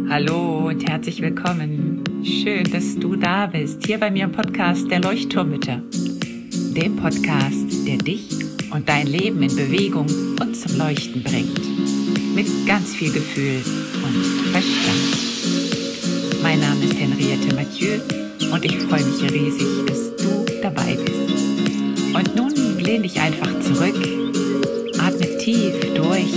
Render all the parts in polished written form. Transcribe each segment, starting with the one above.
Hallo und herzlich willkommen. Schön, dass du da bist, hier bei mir im Podcast der Leuchtturmmütter. Dem Podcast, der dich und dein Leben in Bewegung und zum Leuchten bringt. Mit ganz viel Gefühl und Verstand. Mein Name ist Henriette Mathieu und ich freue mich riesig, dass du dabei bist. Und nun lehn dich einfach zurück, atme tief durch.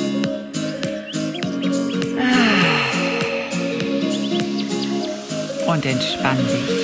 Und entspann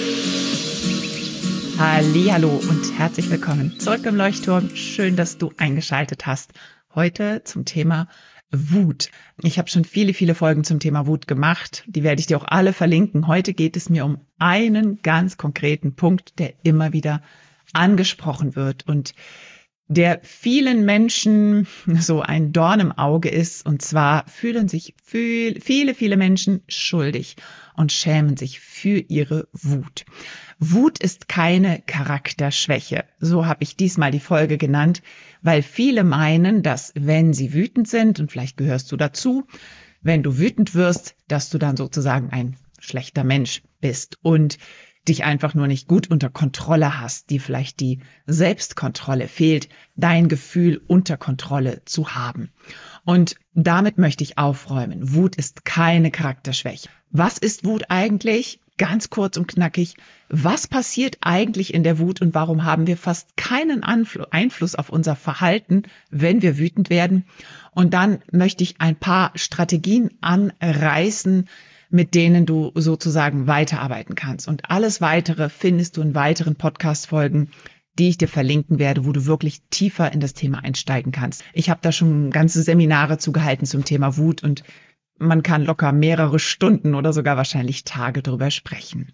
dich. Hallihallo und herzlich willkommen zurück im Leuchtturm. Schön, dass du eingeschaltet hast. Heute zum Thema Wut. Ich habe schon viele Folgen zum Thema Wut gemacht. Die werde ich dir auch alle verlinken. Heute geht es mir um einen ganz konkreten Punkt, der immer wieder angesprochen wird und der vielen Menschen so ein Dorn im Auge ist. Und zwar fühlen sich viele Menschen schuldig und schämen sich für ihre Wut. Wut ist keine Charakterschwäche. So habe ich diesmal die Folge genannt, weil viele meinen, dass wenn sie wütend sind, und vielleicht gehörst du dazu, wenn du wütend wirst, dass du dann sozusagen ein schlechter Mensch bist und dich einfach nur nicht gut unter Kontrolle hast, dir vielleicht die Selbstkontrolle fehlt, dein Gefühl unter Kontrolle zu haben. Und damit möchte ich aufräumen. Wut ist keine Charakterschwäche. Was ist Wut eigentlich? Ganz kurz und knackig. Was passiert eigentlich in der Wut und warum haben wir fast keinen Einfluss auf unser Verhalten, wenn wir wütend werden? Und dann möchte ich ein paar Strategien anreißen, mit denen du sozusagen weiterarbeiten kannst. Und alles Weitere findest du in weiteren Podcast-Folgen, die ich dir verlinken werde, wo du wirklich tiefer in das Thema einsteigen kannst. Ich habe da schon ganze Seminare zugehalten zum Thema Wut und man kann locker mehrere Stunden oder sogar wahrscheinlich Tage drüber sprechen.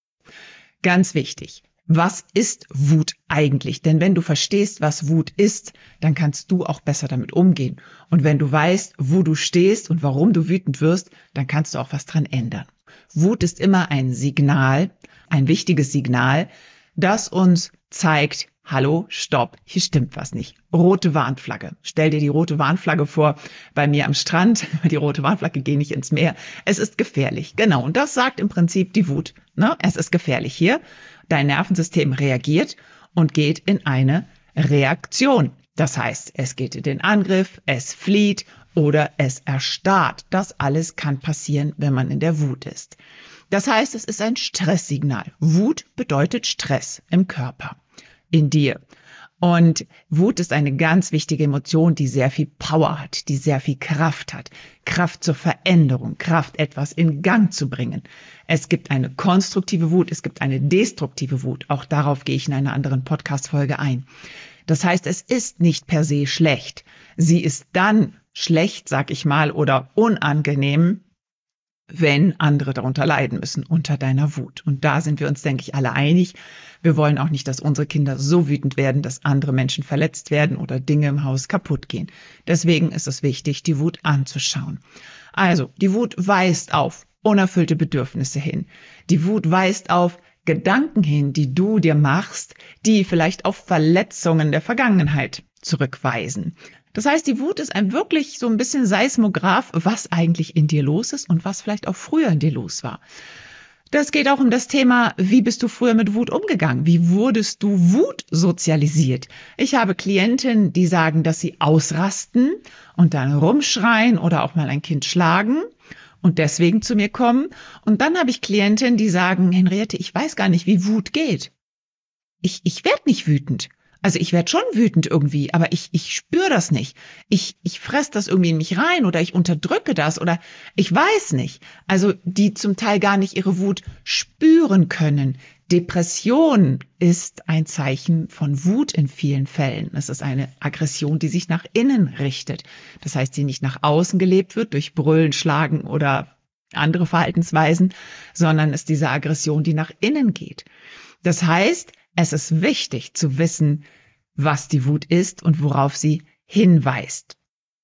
Ganz wichtig. Was ist Wut eigentlich? Denn wenn du verstehst, was Wut ist, dann kannst du auch besser damit umgehen. Und wenn du weißt, wo du stehst und warum du wütend wirst, dann kannst du auch was dran ändern. Wut ist immer ein Signal, ein wichtiges Signal, das uns zeigt, hallo, stopp, hier stimmt was nicht. Rote Warnflagge. Stell dir die rote Warnflagge vor bei mir am Strand. Die rote Warnflagge, geh nicht ins Meer. Es ist gefährlich. Genau, und das sagt im Prinzip die Wut. Ne? Es ist gefährlich hier. Dein Nervensystem reagiert und geht in eine Reaktion. Das heißt, es geht in den Angriff, es flieht oder es erstarrt. Das alles kann passieren, wenn man in der Wut ist. Das heißt, es ist ein Stresssignal. Wut bedeutet Stress im Körper, in dir. Und Wut ist eine ganz wichtige Emotion, die sehr viel Power hat, die sehr viel Kraft hat. Kraft zur Veränderung, Kraft, etwas in Gang zu bringen. Es gibt eine konstruktive Wut, es gibt eine destruktive Wut. Auch darauf gehe ich in einer anderen Podcast-Folge ein. Das heißt, es ist nicht per se schlecht. Sie ist dann schlecht, sag ich mal, oder unangenehm, wenn andere darunter leiden müssen, unter deiner Wut. Und da sind wir uns, denke ich, alle einig. Wir wollen auch nicht, dass unsere Kinder so wütend werden, dass andere Menschen verletzt werden oder Dinge im Haus kaputt gehen. Deswegen ist es wichtig, die Wut anzuschauen. Also, die Wut weist auf unerfüllte Bedürfnisse hin. Die Wut weist auf Gedanken hin, die du dir machst, die vielleicht auf Verletzungen der Vergangenheit zurückweisen. Das heißt, die Wut ist ein wirklich so ein bisschen Seismograph, was eigentlich in dir los ist und was vielleicht auch früher in dir los war. Das geht auch um das Thema, wie bist du früher mit Wut umgegangen? Wie wurdest du Wut sozialisiert? Ich habe Klientinnen, die sagen, dass sie ausrasten und dann rumschreien oder auch mal ein Kind schlagen und deswegen zu mir kommen. Und dann habe ich Klientinnen, die sagen, Henriette, ich weiß gar nicht, wie Wut geht. Ich werde nicht wütend. Also ich werde schon wütend irgendwie, aber ich spüre das nicht. Ich fresse das irgendwie in mich rein oder ich unterdrücke das oder ich weiß nicht. Also die zum Teil gar nicht ihre Wut spüren können. Depression ist ein Zeichen von Wut in vielen Fällen. Es ist eine Aggression, die sich nach innen richtet. Das heißt, die nicht nach außen gelebt wird durch Brüllen, Schlagen oder andere Verhaltensweisen, sondern ist diese Aggression, die nach innen geht. Das heißt, es ist wichtig zu wissen, was die Wut ist und worauf sie hinweist.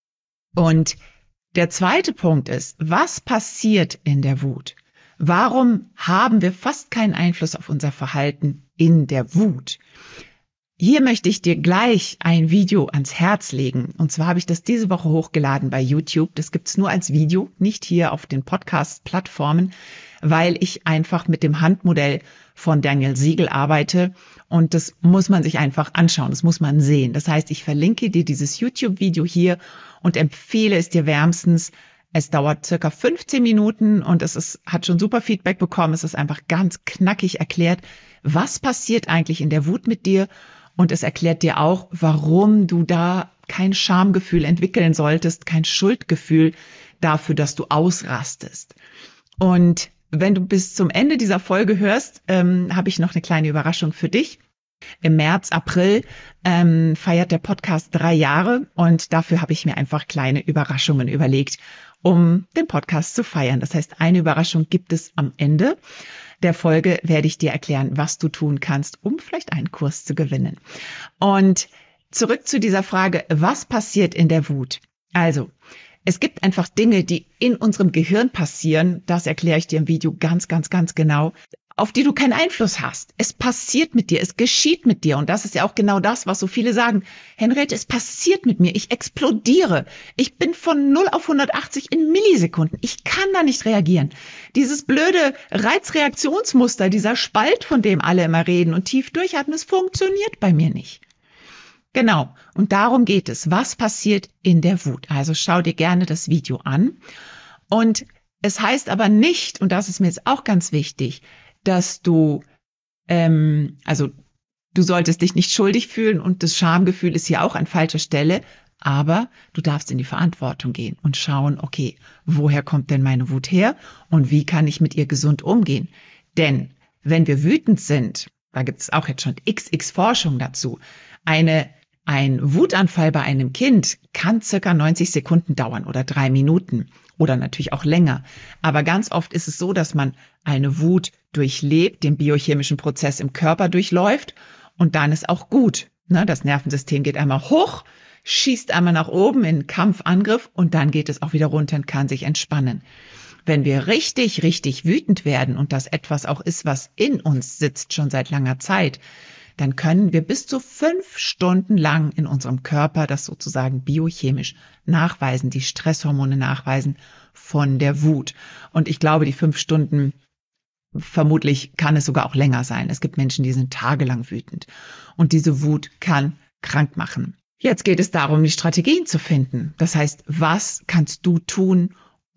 Und der zweite Punkt ist, was passiert in der Wut? Warum haben wir fast keinen Einfluss auf unser Verhalten in der Wut? Hier möchte ich dir gleich ein Video ans Herz legen. Und zwar habe ich das diese Woche hochgeladen bei YouTube. Das gibt's nur als Video, nicht hier auf den Podcast-Plattformen, weil ich einfach mit dem Handmodell von Daniel Siegel arbeite. Und das muss man sich einfach anschauen, das muss man sehen. Das heißt, ich verlinke dir dieses YouTube-Video hier und empfehle es dir wärmstens. Es dauert circa 15 Minuten und hat schon super Feedback bekommen. Es ist einfach ganz knackig erklärt, was passiert eigentlich in der Wut mit dir. Und es erklärt dir auch, warum du da kein Schamgefühl entwickeln solltest, kein Schuldgefühl dafür, dass du ausrastest. Und wenn du bis zum Ende dieser Folge hörst, habe ich noch eine kleine Überraschung für dich. Im März, April feiert der Podcast 3 Jahre und dafür habe ich mir einfach kleine Überraschungen überlegt, um den Podcast zu feiern. Das heißt, eine Überraschung gibt es am Ende der Folge, werde ich dir erklären, was du tun kannst, um vielleicht einen Kurs zu gewinnen. Und zurück zu dieser Frage, was passiert in der Wut? Also, es gibt einfach Dinge, die in unserem Gehirn passieren, das erkläre ich dir im Video ganz genau, auf die du keinen Einfluss hast. Es passiert mit dir, es geschieht mit dir. Und das ist ja auch genau das, was so viele sagen. Henriette, es passiert mit mir, ich explodiere. Ich bin von 0 auf 180 in Millisekunden. Ich kann da nicht reagieren. Dieses blöde Reizreaktionsmuster, dieser Spalt, von dem alle immer reden und tief durchatmen, es funktioniert bei mir nicht. Genau, und darum geht es. Was passiert in der Wut? Also schau dir gerne das Video an. Und es heißt aber nicht, und das ist mir jetzt auch ganz wichtig, dass du solltest dich nicht schuldig fühlen und das Schamgefühl ist hier auch an falscher Stelle, aber du darfst in die Verantwortung gehen und schauen, okay, woher kommt denn meine Wut her und wie kann ich mit ihr gesund umgehen? Denn wenn wir wütend sind, da gibt es auch jetzt schon XX Forschung dazu, ein Wutanfall bei einem Kind kann circa 90 Sekunden dauern oder 3 Minuten oder natürlich auch länger. Aber ganz oft ist es so, dass man eine Wut durchlebt, den biochemischen Prozess im Körper durchläuft und dann ist auch gut. Das Nervensystem geht einmal hoch, schießt einmal nach oben in Kampfangriff und dann geht es auch wieder runter und kann sich entspannen. Wenn wir richtig wütend werden und das etwas auch ist, was in uns sitzt schon seit langer Zeit, dann können wir bis zu 5 Stunden lang in unserem Körper das sozusagen biochemisch nachweisen, die Stresshormone nachweisen von der Wut. Und ich glaube, die 5 Stunden, vermutlich kann es sogar auch länger sein. Es gibt Menschen, die sind tagelang wütend. Und diese Wut kann krank machen. Jetzt geht es darum, die Strategien zu finden. Das heißt, was kannst du tun,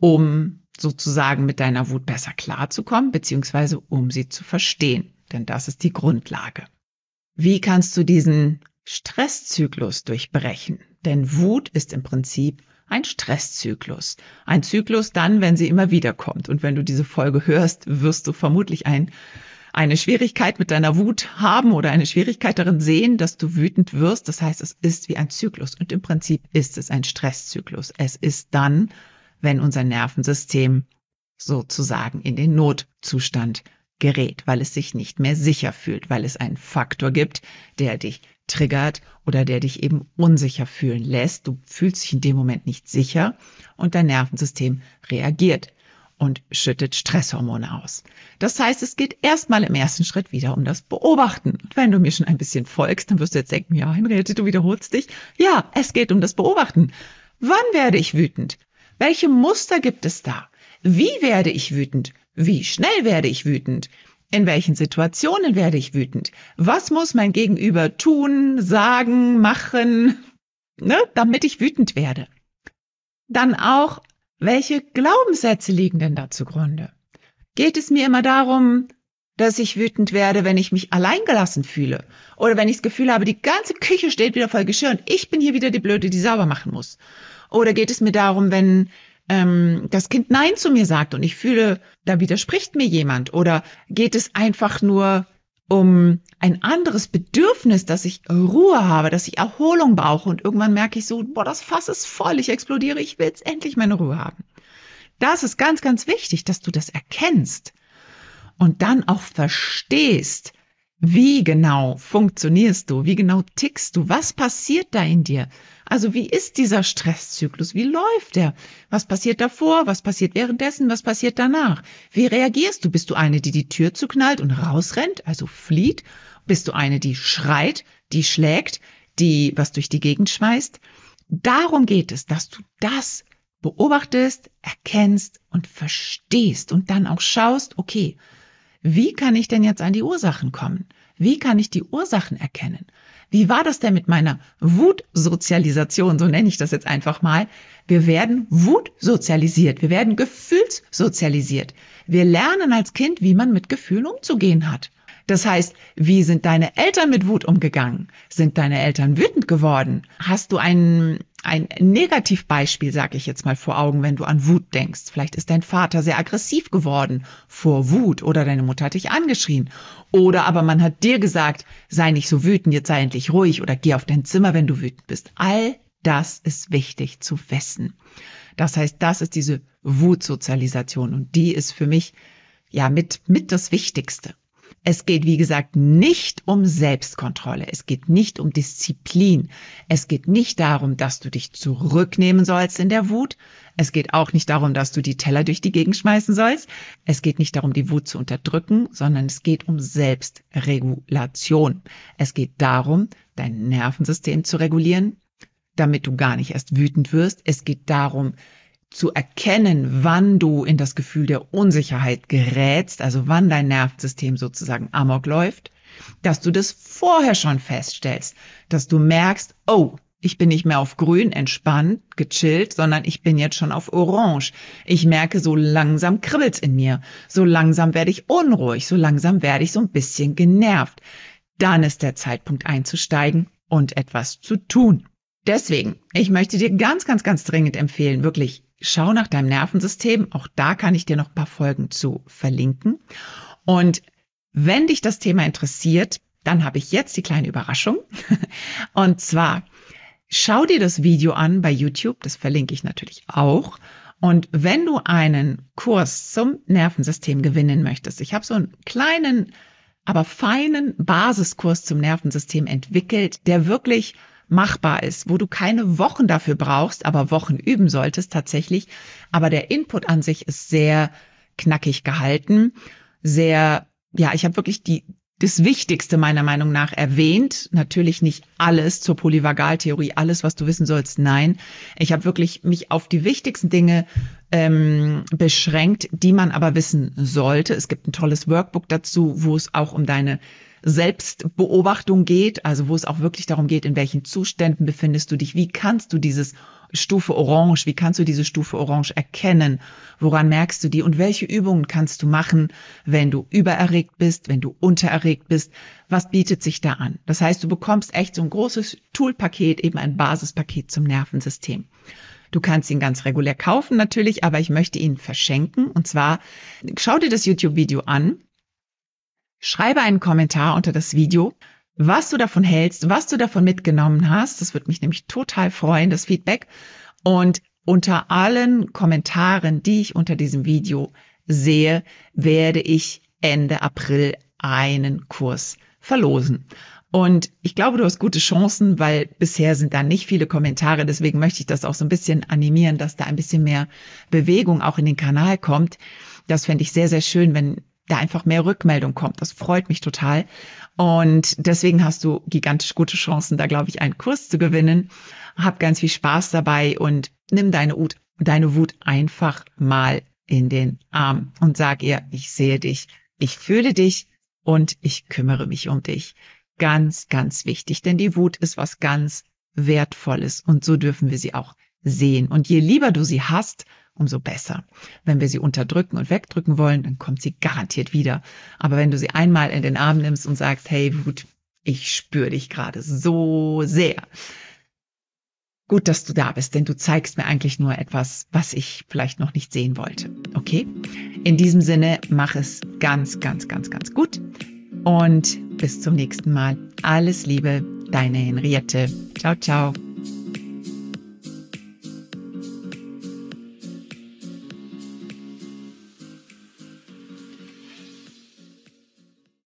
um sozusagen mit deiner Wut besser klarzukommen, beziehungsweise um sie zu verstehen? Denn das ist die Grundlage. Wie kannst du diesen Stresszyklus durchbrechen? Denn Wut ist im Prinzip ein Stresszyklus. Ein Zyklus dann, wenn sie immer wieder kommt. Und wenn du diese Folge hörst, wirst du vermutlich eine Schwierigkeit mit deiner Wut haben oder eine Schwierigkeit darin sehen, dass du wütend wirst. Das heißt, es ist wie ein Zyklus. Und im Prinzip ist es ein Stresszyklus. Es ist dann, wenn unser Nervensystem sozusagen in den Notzustand gerät, weil es sich nicht mehr sicher fühlt, weil es einen Faktor gibt, der dich triggert oder der dich eben unsicher fühlen lässt. Du fühlst dich in dem Moment nicht sicher und dein Nervensystem reagiert und schüttet Stresshormone aus. Das heißt, es geht erstmal im ersten Schritt wieder um das Beobachten. Und wenn du mir schon ein bisschen folgst, dann wirst du jetzt denken, ja, Henriette, du wiederholst dich. Ja, es geht um das Beobachten. Wann werde ich wütend? Welche Muster gibt es da? Wie werde ich wütend? Wie schnell werde ich wütend? In welchen Situationen werde ich wütend? Was muss mein Gegenüber tun, sagen, machen, damit ich wütend werde? Dann auch, welche Glaubenssätze liegen denn da zugrunde? Geht es mir immer darum, dass ich wütend werde, wenn ich mich alleingelassen fühle? Oder wenn ich das Gefühl habe, die ganze Küche steht wieder voll Geschirr und ich bin hier wieder die Blöde, die sauber machen muss? Oder geht es mir darum, wenn das Kind Nein zu mir sagt und ich fühle, da widerspricht mir jemand? Oder geht es einfach nur um ein anderes Bedürfnis, dass ich Ruhe habe, dass ich Erholung brauche und irgendwann merke ich so, das Fass ist voll, ich explodiere, ich will jetzt endlich meine Ruhe haben. Das ist ganz wichtig, dass du das erkennst und dann auch verstehst, wie genau funktionierst du, wie genau tickst du, was passiert da in dir? Also wie ist dieser Stresszyklus, wie läuft der? Was passiert davor, was passiert währenddessen, was passiert danach? Wie reagierst du? Bist du eine, die die Tür zuknallt und rausrennt, also flieht? Bist du eine, die schreit, die schlägt, die was durch die Gegend schmeißt. Darum geht es, dass du das beobachtest, erkennst und verstehst und dann auch schaust, okay, wie kann ich denn jetzt an die Ursachen kommen? Wie kann ich die Ursachen erkennen? Wie war das denn mit meiner Wutsozialisation? So nenne ich das jetzt einfach mal. Wir werden wutsozialisiert. Wir werden gefühlssozialisiert. Wir lernen als Kind, wie man mit Gefühlen umzugehen hat. Das heißt, wie sind deine Eltern mit Wut umgegangen? Sind deine Eltern wütend geworden? Hast du ein Negativbeispiel, sage ich jetzt mal, vor Augen, wenn du an Wut denkst? Vielleicht ist dein Vater sehr aggressiv geworden vor Wut oder deine Mutter hat dich angeschrien. Oder aber man hat dir gesagt, sei nicht so wütend, jetzt sei endlich ruhig oder geh auf dein Zimmer, wenn du wütend bist. All das ist wichtig zu wissen. Das heißt, das ist diese Wutsozialisation und die ist für mich ja mit das Wichtigste. Es geht, wie gesagt, nicht um Selbstkontrolle. Es geht nicht um Disziplin. Es geht nicht darum, dass du dich zurücknehmen sollst in der Wut. Es geht auch nicht darum, dass du die Teller durch die Gegend schmeißen sollst. Es geht nicht darum, die Wut zu unterdrücken, sondern es geht um Selbstregulation. Es geht darum, dein Nervensystem zu regulieren, damit du gar nicht erst wütend wirst. Es geht darum, zu erkennen, wann du in das Gefühl der Unsicherheit gerätst, also wann dein Nervensystem sozusagen amok läuft, dass du das vorher schon feststellst, dass du merkst, oh, ich bin nicht mehr auf grün, entspannt, gechillt, sondern ich bin jetzt schon auf orange. Ich merke, so langsam kribbelt's in mir, so langsam werde ich unruhig, so langsam werde ich so ein bisschen genervt. Dann ist der Zeitpunkt einzusteigen und etwas zu tun. Deswegen, ich möchte dir ganz, ganz, ganz dringend empfehlen, wirklich schau nach deinem Nervensystem. Auch da kann ich dir noch ein paar Folgen zu verlinken. Und wenn dich das Thema interessiert, dann habe ich jetzt die kleine Überraschung. Und zwar, schau dir das Video an bei YouTube, das verlinke ich natürlich auch. Und wenn du einen Kurs zum Nervensystem gewinnen möchtest, ich habe so einen kleinen, aber feinen Basiskurs zum Nervensystem entwickelt, der wirklich machbar ist, wo du keine Wochen dafür brauchst, aber Wochen üben solltest tatsächlich. Aber der Input an sich ist sehr knackig gehalten, sehr, ja, ich habe wirklich das Wichtigste meiner Meinung nach erwähnt. Natürlich nicht alles zur Polyvagaltheorie, alles, was du wissen sollst, nein. Ich habe wirklich mich auf die wichtigsten Dinge beschränkt, die man aber wissen sollte. Es gibt ein tolles Workbook dazu, wo es auch um deine Selbstbeobachtung geht, also wo es auch wirklich darum geht, in welchen Zuständen befindest du dich, wie kannst du diese Stufe Orange erkennen, woran merkst du die und welche Übungen kannst du machen, wenn du übererregt bist, wenn du untererregt bist, was bietet sich da an? Das heißt, du bekommst echt so ein großes Toolpaket, eben ein Basispaket zum Nervensystem. Du kannst ihn ganz regulär kaufen natürlich, aber ich möchte ihn verschenken und zwar, schau dir das YouTube-Video an, schreibe einen Kommentar unter das Video, was du davon hältst, was du davon mitgenommen hast. Das würde mich nämlich total freuen, das Feedback. Und unter allen Kommentaren, die ich unter diesem Video sehe, werde ich Ende April einen Kurs verlosen. Und ich glaube, du hast gute Chancen, weil bisher sind da nicht viele Kommentare. Deswegen möchte ich das auch so ein bisschen animieren, dass da ein bisschen mehr Bewegung auch in den Kanal kommt. Das fände ich sehr, sehr schön, wenn da einfach mehr Rückmeldung kommt. Das freut mich total. Und deswegen hast du gigantisch gute Chancen, da glaube ich einen Kurs zu gewinnen. Hab ganz viel Spaß dabei und nimm deine Wut einfach mal in den Arm und sag ihr, ich sehe dich, ich fühle dich und ich kümmere mich um dich. Ganz, ganz wichtig, denn die Wut ist was ganz Wertvolles und so dürfen wir sie auch sehen. Und je lieber du sie hast, umso besser. Wenn wir sie unterdrücken und wegdrücken wollen, dann kommt sie garantiert wieder. Aber wenn du sie einmal in den Arm nimmst und sagst, hey Wut, ich spüre dich gerade so sehr. Gut, dass du da bist, denn du zeigst mir eigentlich nur etwas, was ich vielleicht noch nicht sehen wollte. Okay? In diesem Sinne, mach es ganz, ganz, ganz, ganz gut. Und bis zum nächsten Mal. Alles Liebe, deine Henriette. Ciao, ciao.